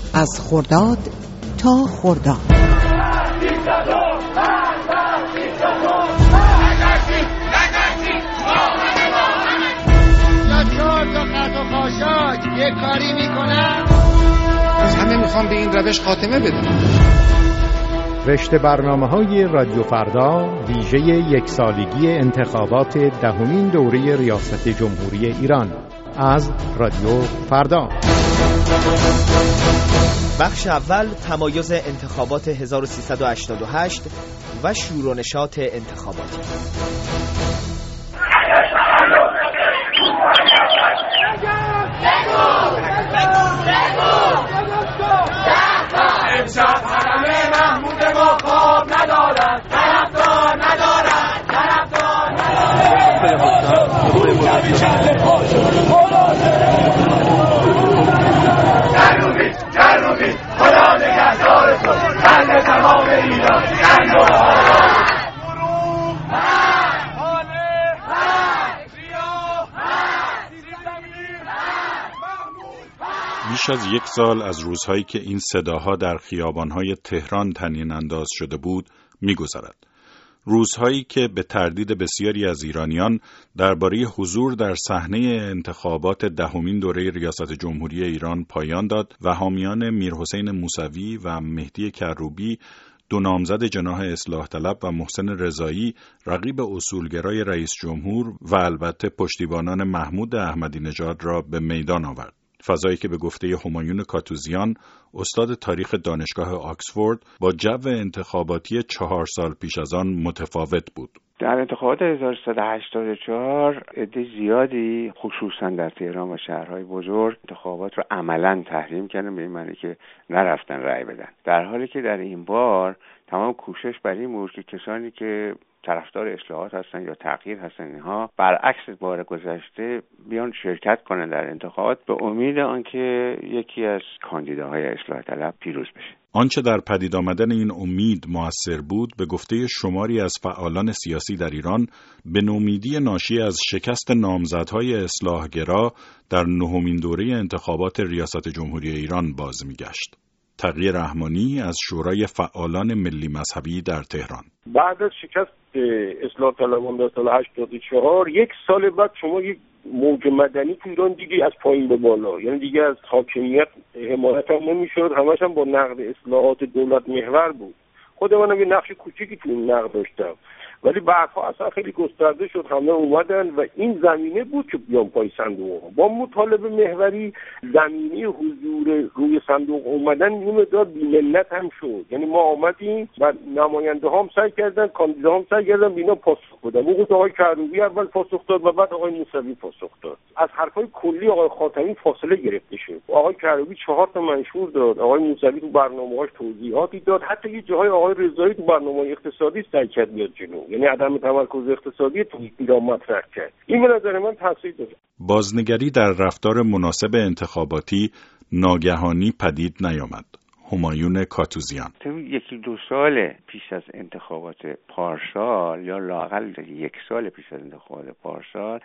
از خرداد تا خرداد. یه کاری میکنم همه میخوام به این روش خاتمه بدم. رشته برنامه‌های رادیو فردا ویژه یک سالگی انتخابات دهمین دوره ریاست جمهوری ایران از رادیو فردا. بخش اول تمایز انتخابات 1388 و شور و نشاط انتخاباتی. امشب حرم محمود ما خواب ندارد، طرفدار ندارد، طرفدار ندارد. جروبی خدا نگهدار تو، قلب تمام ایران بیش از یک سال از روزهایی که این صداها در خیابانهای تهران طنین انداز شده بود می‌گذرد. روزهایی که به تردید بسیاری از ایرانیان درباره حضور در صحنه انتخابات دهمین دوره ریاست جمهوری ایران پایان داد و حامیان میرحسین موسوی و مهدی کروبی، دو نامزد جناح اصلاح طلب، و محسن رضایی رقیب اصولگرای رئیس جمهور و البته پشتیبانان محمود احمدی نژاد را به میدان آورد. فضایی که به گفته همایون کاتوزیان، استاد تاریخ دانشگاه آکسفورد، با جو انتخاباتی 4 سال پیش از آن متفاوت بود. در انتخابات 1384 عده زیادی خصوصا در تهران و شهرهای بزرگ انتخابات رو عملاً تحریم کردن، به این معنی که نرفتن رأی بدن، در حالی که در این بار تمام کوشش بر این بود که کسانی که طرفدار اصلاحات هستن یا تغییر هستن، اینها برعکس بار گذشته بیان شرکت کنن در انتخابات به امید آنکه یکی از کاندیداهای اصلاح طلب پیروز بشه. آنچه در پدید آمدن این امید مؤثر بود، به گفته شماری از فعالان سیاسی در ایران، به نومیدی ناشی از شکست نامزدهای اصلاحگرا در نهمین دوره انتخابات ریاست جمهوری ایران باز می‌گشت. تقی رحمانی از شورای فعالان ملی مذهبی در تهران: بعد از شکست اصلاح طلبان در سال 84 یک سال بعد شما یک موج مدنی تو ایران دیگه از پایین به بالا، یعنی دیگه از حاکمیت حمایت هم نمی‌شد، همش هم با نقد اصلاحات دولت محور بود. خود منم یه نقش کوچیکی تو این نقد داشتم، ولی بعدها اصلا خیلی گسترده شد، همه اومدن و این زمینه بود که بیان پای صندوق. با مطالبه محوری زمینه حضور روی صندوق اومدن این مقدار بی‌منت هم شد. یعنی ما آمدیم و نماینده هم سعی کردن، کاندیدا هم سعی کردن بینا پاسخ بدن. موقع آقای کروبی اول پاسخ داد و بعد آقای موسوی پاسخ داد. از حرفای کلی آقای خاتمی فاصله گرفته شد. آقای کروبی 4 تا منشور داد، آقای موسوی تو برنامه‌هاش توضیحاتی داد، حتی یه جاهای آقای رضایی تو برنامه‌های اقتصادی سعی کرد بیاد جلو، یعنی عدم تمرکز اقتصادی تو ایران مطرح کرد. این به نظر من تاثیر داشت. بازنگری در رفتار مناسب انتخاباتی ناگهانی پدید نیامد. همایون کاتوزیان: یکی 2 سال پیش از انتخابات پارسال یا لااقل 1 سال پیش از انتخابات پارسال،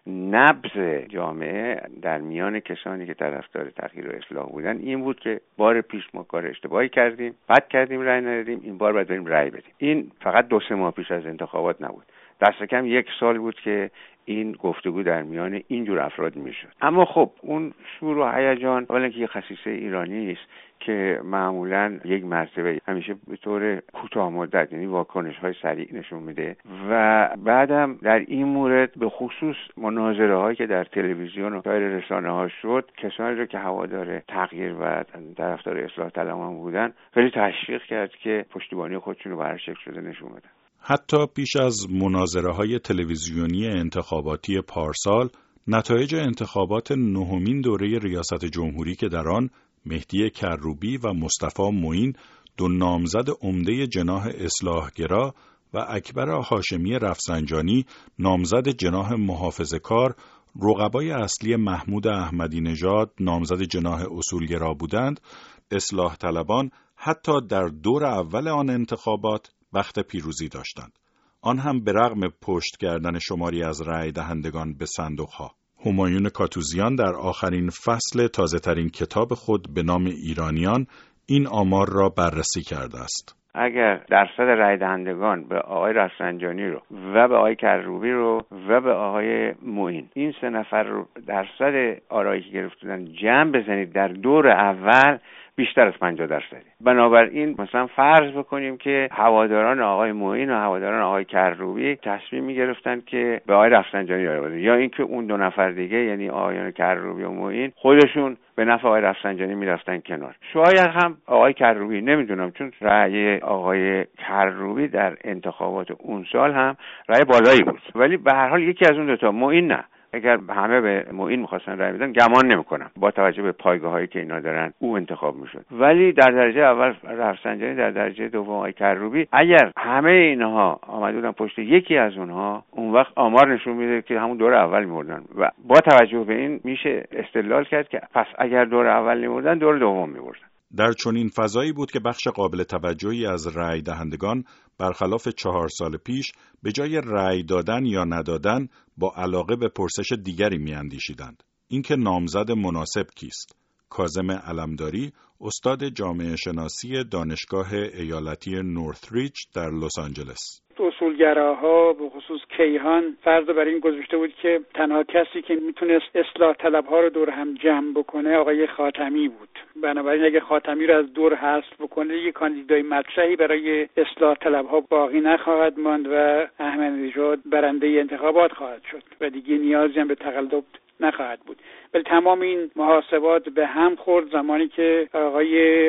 نبض جامعه در میان کسانی که طرفدار تغییر و اصلاح بودن این بود که بار پیش ما کار اشتباهی کردیم، بد کردیم، رأی ندادیم، این بار باید بریم رأی بدیم. این فقط 2-3 ماه پیش از انتخابات نبود، دست کم 1 سال بود که این گفتگو در میان اینجور افراد میشد. اما خب اون شور و هیجان اولا که یه خصیصه ایرانی است که معمولا یک مرتبه همیشه به طور کوتاه مدت، یعنی واکنش‌های سریع نشون میده، و بعدم در این مورد به خصوص مناظره‌هایی که در تلویزیون و سایر رسانه‌ها شد، کسانی رو که هوادار تغییر و طرفدار اصلاح طلبان بودن خیلی تشویق کرد که پشتیبانی خودشون رو به هر شکل شده نشون بدن. حتی پیش از مناظره‌های تلویزیونی انتخاباتی پارسال، نتایج انتخابات نهمین دوره ریاست جمهوری که در آن مهدی کروبی و مصطفی معین، دو نامزد عمده جناح اصلاحگرا، و اکبر هاشمی رفسنجانی، نامزد جناح محافظه‌کار، رقبای اصلی محمود احمدی نژاد، نامزد جناح اصولگرا بودند، اصلاح طلبان حتی در دور اول آن انتخابات بخت پیروزی داشتند. آن هم به رغم پشت کردن شماری از رای دهندگان به صندوقها. همایون کاتوزیان در آخرین فصل تازه‌ترین کتاب خود به نام ایرانیان این آمار را بررسی کرده است. اگر درصد رای دهندگان به آقای رفسنجانی رو و به آقای کروبی رو و به آقای معین، این سه نفر رو درصد آرایی که گرفتن جمع بزنید در دور اول، بیشتر از 50%. بنابراین مثلا فرض بکنیم که هواداران آقای معین و هواداران آقای کروبی تصمیم می‌گرفتن که به آقای رفسنجانی رای بدن، یا اینکه اون دو نفر دیگه یعنی آقایان کروبی و معین خودشون به نفع آقای رفسنجانی میرفتن کنار. شاید هم آقای کروبی، نمیدونم، چون رأی آقای کروبی در انتخابات اون سال هم رأی بالایی بود، ولی به هر حال یکی از اون دو تا، معین نه. اگر همه به معین می‌خواستن رأی بدن، گمان نمی‌کنم با توجه به پایگاه‌هایی که اینا دارن او انتخاب می‌شد. ولی در درجه اول رفسنجانی، در درجه دوم آقای کروبی، اگر همه اینها آمده بودن پشت یکی از اونها، اون وقت آمار نشون میده که همون دور اول می‌مردن و با توجه به این میشه استدلال کرد که پس اگر دور اول نمی‌مردن، دور دوم می‌مردن. در چنین فضایی بود که بخش قابل توجهی از رأی دهندگان برخلاف 4 سال پیش به جای رأی دادن یا ندادن با علاقه به پرسش دیگری می‌اندیشیدند. اینکه نامزد مناسب کیست؟ کاظم علمداری، استاد جامعه شناسی دانشگاه ایالتی نورثریج در لس آنجلس. اصولگراها به خصوص کیهان فرض بر این گذاشته بود که تنها کسی که میتونست اصلاح طلبها رو دور هم جمع بکنه آقای خاتمی بود. بنابراین اگه خاتمی رو از دور حذف بکنه، یک کاندیدای مطرحی برای اصلاح طلبها باقی نخواهد ماند و احمدی نژاد برنده انتخابات خواهد شد و دیگه نیازی هم به تقلب نخواهد بود. ولی تمام این محاسبات به هم خورد زمانی که آقای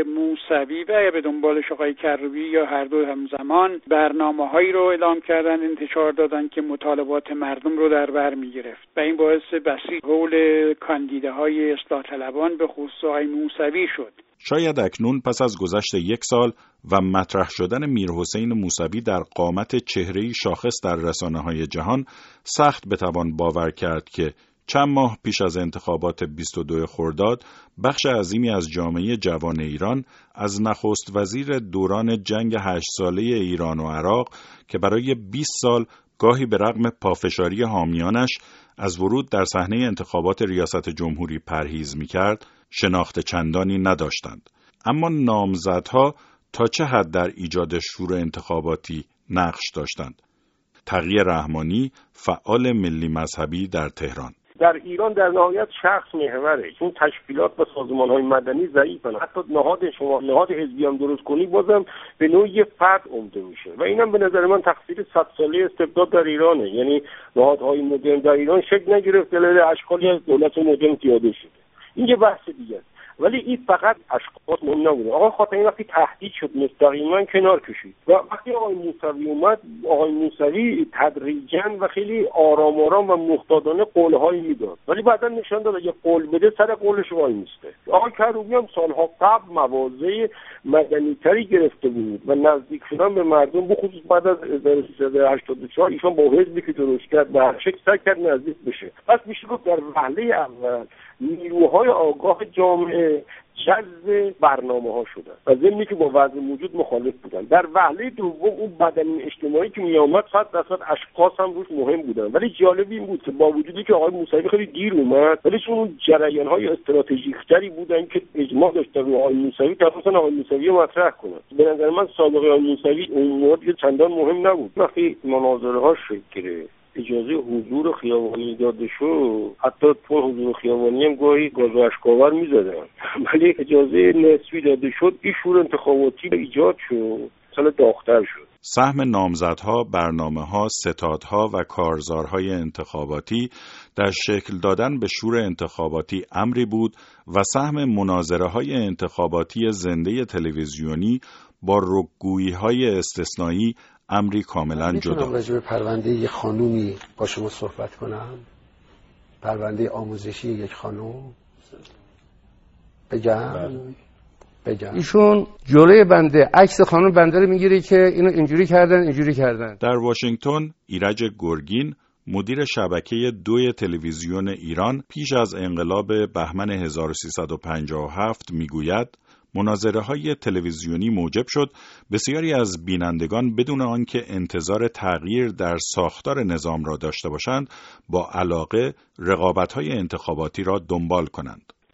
موسوی و به دنبالش آقای کروبی یا هر دو همزمان برنامه‌هایی رو اعلام کردن، انتشار دادن که مطالبات مردم رو در بر می‌گرفت و این باعث بسیج حول کاندیداهای اصلاح طلبان به خصوص آقای موسوی شد. شاید اکنون پس از گذشت 1 سال و مطرح شدن میرحسین موسوی در قامت چهره‌ای شاخص در رسانه‌های جهان، سخت بتوان باور کرد که چند ماه پیش از انتخابات 22 خرداد بخش عظیمی از جامعه جوان ایران از نخست وزیر دوران جنگ 8 ساله ایران و عراق که برای 20 سال گاهی به رغم پافشاری حامیانش از ورود در صحنه انتخابات ریاست جمهوری پرهیز می‌کرد، شناخت چندانی نداشتند. اما نامزدها تا چه حد در ایجاد شور انتخاباتی نقش داشتند؟ تقی رحمانی، فعال ملی مذهبی در تهران: در ایران در نهایت شخص محوره، چون تشکیلات و سازمان‌های مدنی ضعیفن. حتی نهاد حزبی هم درست کنی بازم به نوعی یه فرد عمده میشه و اینم به نظر من تقصیر 100 ساله استبداد در ایرانه. یعنی نهادهای مدرن در ایران شکل نگرفت، دلیل اشکالی از دولت مدرن پیاده شده. این یه بحث دیگه است. ولی این فقط اشخاص مهم نبوده. آقای خاتمی وقتی تهدید شد مستقیما کنار کشید و وقتی آقای موسوی اومد، آقای موسوی تدریجاً و خیلی آرام و محتاطانه قولهایی میداد، ولی بعدا نشان داد اگه قول بده سر قولش وای میسته. آقای کروبی هم سالها قبل مواضع مدنی‌تری گرفته بود و نزدیک شدن به مردم، بخصوص بعد از 1384 ایشان با حزبی که درست کرد به هر شکل سعی کرد نزدیک بشه. پس میشه گفت در وهله اول نیروهای آگاه جامعه جذب برنامه‌ها شدن و ضمنی که با وضع موجود مخالف بودن. در وهله دوم اون بدنی اجتماعی که میامد 100% اشخاص هم روش مهم بودن. ولی جالب این بود که با وجودی که آقای موسوی خیلی دیر اومد، ولی چون جریان‌های استراتژیک‌تری بودن که اجماع داشتن رو آقای موسوی، تقریبا آقای موسوی رو مطرح کنن. به نظر من سابقه آقای موسوی اون موقع چندان مهم نبود. وقتی مناظره‌ها شکل گرفت، اجازه حضور خیابانی داده شد، حتی تو حضور خیابانی هم گاهی گاز و اشک‌آور می‌زدن، ولی اجازه نسبی داده شد، این شور انتخاباتی ایجاد شد، سال داغ‌تر شد. سهم نامزدها، برنامه‌ها، ستادها و کارزارهای انتخاباتی در شکل دادن به شور انتخاباتی امری بود و سهم مناظره‌های انتخاباتی زنده تلویزیونی با رکگویی‌های استثنایی امری کاملا جدا. میتونم راجع به پرونده یک خانومی با شما صحبت کنم؟ پرونده آموزشی یک خانوم بگم. ایشون جلوی بنده عکس خانم بنده رو میگیره که اینو اینجوری کردن. در واشنگتن ایرج گرگین، مدیر شبکه 2 تلویزیون ایران، پیش از انقلاب بهمن 1357 میگوید مناظره‌های تلویزیونی موجب شد بسیاری از بینندگان بدون آنکه انتظار تغییر در ساختار نظام را داشته باشند با علاقه رقابت‌های انتخاباتی را دنبال کنند.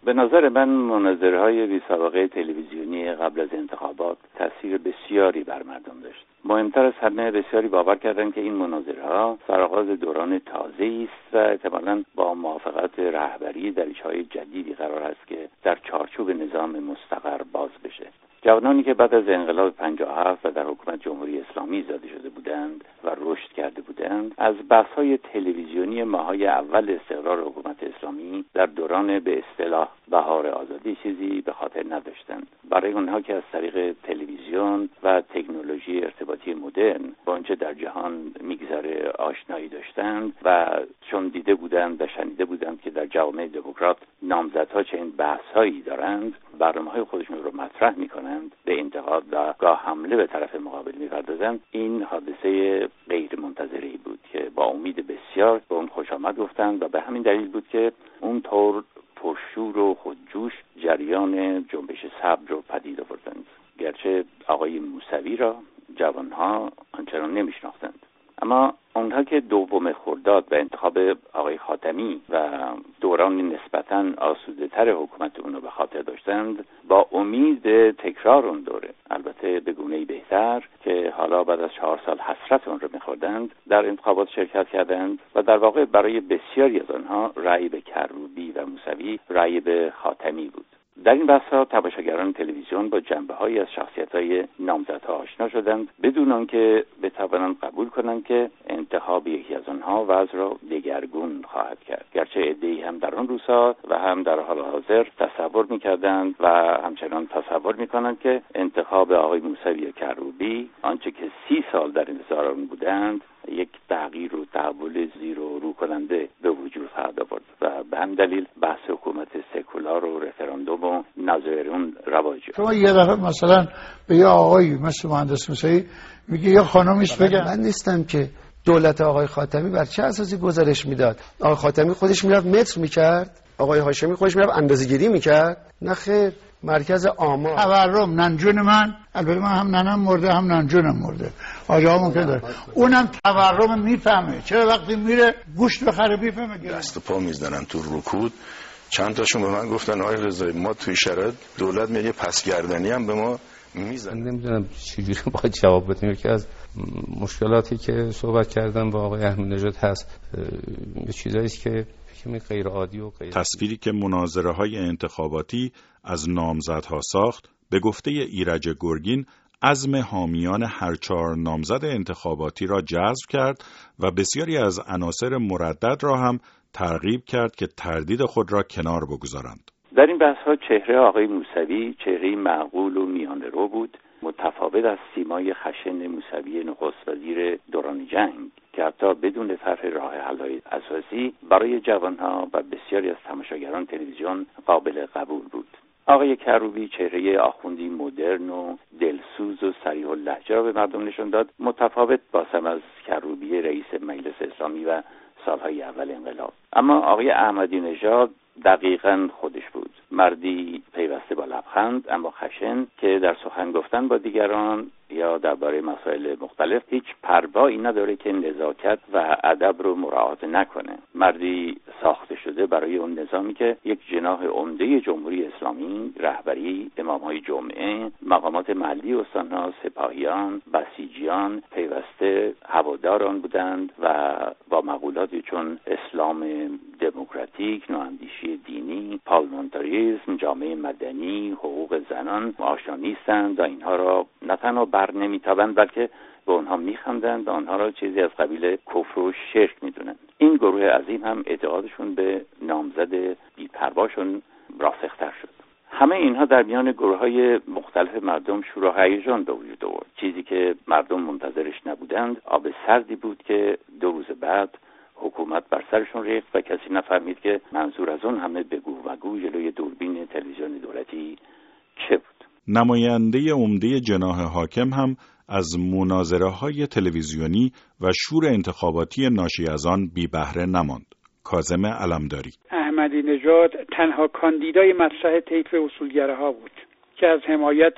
به نظر من مناظره‌های بی سابقه تلویزیونی قبل از انتخابات تاثیر بسیاری بر مردم داشت. مهمتر از همه بسیاری باور کردند که این مناظره‌ها سرآغاز دوران تازه‌ای است و احتمالاً با موافقت رهبری دریچه‌های جدیدی قرار است که در چارچوب نظام مستقر باز بشه. جوانانی که بعد از انقلاب 57 و در حکومت جمهوری اسلامی زاده شده بودند و رشد کرده بودند، از بحث‌های تلویزیونی ماه‌های اول استقرار حکومت اسلامی در دوران به اصطلاح بهار آزادی چیزی به خاطر نداشتند. برای اونها که از طریق تلویزیون و تکنولوژی ارتباطی مدرن با آنچه در جهان میگذره آشنایی داشتند و چون دیده بودند و شنیده بودند که در جوامع دموکرات نامزدها چنین بحث‌هایی دارند، برنامه‌های خودشون رو مطرح می‌کنند، به انتقاد و گاه حمله به طرف مقابل می‌پردازند. این حادثه غیر منتظری بود که با امید بسیار به اون خوش آمد گفتند و به همین دلیل بود که اون طور پرشور و خودجوش جریان جنبش صبر رو پدید آوردند. گرچه آقای موسوی را جوانها آنچنان نمی‌شناختند، اما اونها که دوم خرداد و انتخاب آقای خاتمی و دوران نسبتاً آسوده‌تر حکومت اونو به خاطر داشتند، با امید تکرار اون دوره، البته به گونه‌ای بهتر که حالا بعد از 4 سال حسرت اون رو می‌خوردند، در انتخابات شرکت کردند و در واقع برای بسیاری از آنها رأی به کروبی و موسوی رأی به خاتمی بود. در این بحث‌ها تماشاگران تلویزیون با جنبه‌هایی از شخصیت‌های نامزدها آشنا شدند بدون آنکه بتوانند قبول کنند که انتخاب یکی از آنها وضع را دگرگون خواهد کرد. گرچه عده‌ای هم در آن روزها و هم در حال حاضر تصور می‌کردند و همچنان تصور می‌کنند که انتخاب آقای موسوی کروبی آنچه که 30 سال در انتظار آن بودند یک تغییر و تحول زیر و رو کننده به وجود خواهد آورد و به همین دلیل بحث حکومت سکولار و رفراندوم و نظریون رواج. شما یه دفعه مثلا به یه آقایی مثل مهندس موسوی میگه یه خانومیش بگم من نیستم که دولت آقای خاتمی بر چه اساسی گزارش میداد؟ آقای خاتمی خودش میرفت متر میکرد، آقای هاشمی خودش میرفت اندازه‌گیری میکرد؟ نه خیر، مرکز آمار تورم ننجون من، البته من هم ننم مرده هم ننجونم مرده، آجا ممکن داره اونم تورم میفهمه. چرا وقتی میره گوشت بخره میفهمه؟ دست پا میزنن تو رکود. چند تاشون به من گفتن آقای رضایی ما توی شرایط دولت میگه پسگردنی هم به ما میزنه. نمیدونم چجوری باید جواب بدیم. یکی از مشکلاتی که صحبت کردم با آقای احمدی نژاد هست به چیزایی است که غیر عادی و غیر تصویری که مناظره‌های انتخاباتی از نامزدها ساخت به گفته ایرج گرگین عزم حامیان هر 4 نامزد انتخاباتی را جذب کرد و بسیاری از عناصر مردد را هم ترغیب کرد که تردید خود را کنار بگذارند. در این بحث‌ها چهره آقای موسوی چهره معقول و میانه‌رو بود، متفاوت از سیمای خشن موسوی نخست وزیر دوران جنگ که حتی بدون طرح راه حل‌های اساسی برای جوانها و بسیاری از تماشاگران تلویزیون قابل قبول بود. آقای کروبی چهره آخوندی مدرن و دلسوز و صریح اللهجه را به مردم نشان داد، متفاوت باسم از کروبی رئیس مجلس اسلامی و سالهای اول انقلاب. اما آقای احمدی نژاد دقیقاً خودش بود، مردی پیوسته با لبخند اما خشن که در سخن گفتن با دیگران یا درباره مسائل مختلف هیچ پروایی نداره که نزاکت و ادب رو مراعات نکنه. مردی ساخته شده برای اون نظامی که یک جناح عمده جمهوری اسلامی، رهبری، امامهای جمعه، مقامات محلی استانها، سپاهیان، بسیجیان پیوسته هواداران بودند و با مقولاتی چون اسلام دموکراتیک، نواندیشی دینی، پارلمانتاریسم، جامعه مدنی، حقوق زنان آشنا نیستند و اینها را نه تنها بر نمیتابند بلکه به آنها میخندند و آنها را چیزی از قبیل کفر و شرک میدونند. این گروه عظیم هم اعتقادشون به نامزد بی‌پرواشون راسختر شد. همه اینها در میان گروه‌های مختلف مردم شور و هیجان به وجود آورد. چیزی که مردم منتظرش نبودند آب سردی بود که 2 روز بعد حکومت بر سرشون ریخت و کسی نفهمید که منظور از اون همه بگو و گو جلوی دوربین تلویزیون دولتی چه بود. نماینده عمده جناح حاکم هم از مناظره‌های تلویزیونی و شور انتخاباتی ناشی از آن بی بهره نماند. کاظم علمداری: احمدی نژاد تنها کاندیدای مطرح طیف اصولگراها بود که از حمایت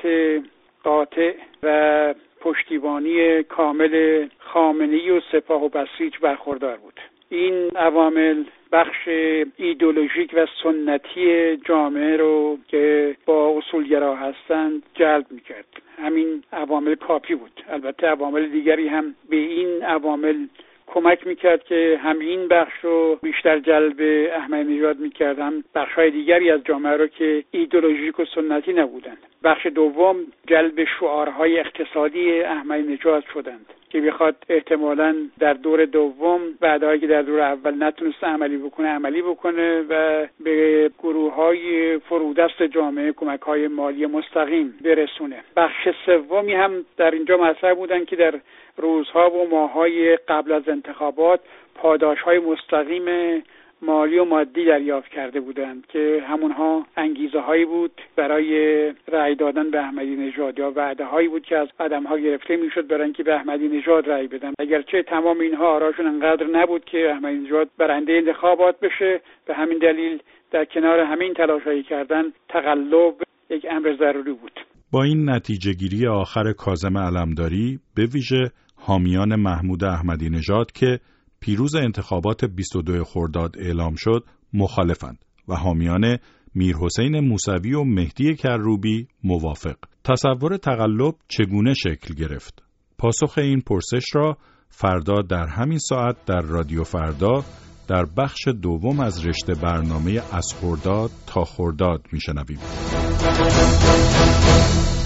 قاطع و پشتیبانی کامل خامنه‌ای و سپاه و بسیج برخوردار بود. این عوامل بخش ایدئولوژیک و سنتی جامعه رو که با اصولگرا هستند جلب میکرد. همین عوامل کافی بود. البته عوامل دیگری هم به این عوامل کمک میکرد که هم این بخش رو بیشتر جلب احمدی نژاد میکرد، هم بخش‌های دیگری از جامعه رو که ایدئولوژیک و سنتی نبودند. بخش دوم جلب شعارهای اقتصادی احمدی نژاد شدند که بخواد احتمالاً در دور دوم بعدهایی که در دور اول نتونست عملی بکنه و به گروه‌های فرودست جامعه کمک‌های مالی مستقیم برسونه. بخش سومی هم در اینجا مطرح بودن که در روزها و ماه‌های قبل از انتخابات پاداش‌های مستقیم مالی و مادی دریافت کرده بودند که همونها انگیزه هایی بود برای رأی دادن به احمدی نژاد یا وعده هایی بود که از آدم‌ها گرفته میشد برای اینکه به احمدی نژاد رأی بدن. اگرچه تمام اینها آراشون انقدر نبود که احمدی نژاد برنده انتخابات بشه، به همین دلیل در کنار همین تلاش‌هایی کردن تقلب یک امر ضروری بود. با این نتیجه گیری آخر کاظم علمداری به ویژه حامیان محمود احمدی نژاد که پیروز انتخابات 22 خرداد اعلام شد مخالفند و حامیان میرحسین موسوی و مهدی کروبی موافق. تصور تقلب چگونه شکل گرفت؟ پاسخ این پرسش را فردا در همین ساعت در رادیو فردا در بخش دوم از رشته برنامه از خرداد تا خرداد میشنویم.